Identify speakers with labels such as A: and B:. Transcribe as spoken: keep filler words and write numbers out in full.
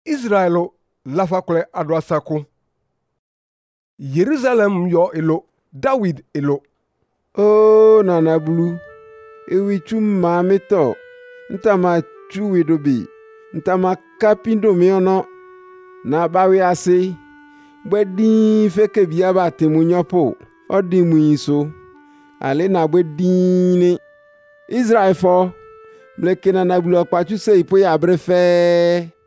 A: Israelo lafakle adwasaku. Jerusalem yo elo, David elo.
B: O nana bulu, ewi chum ma mito, ntama chuwi dobi, ntama kapindo miono, na bawi ase, bwedi feke biaba temunyopo, odi muiso, ale na bwedi ni. Israel fo, mleke nana bulu akpachu se ipo ya brefe.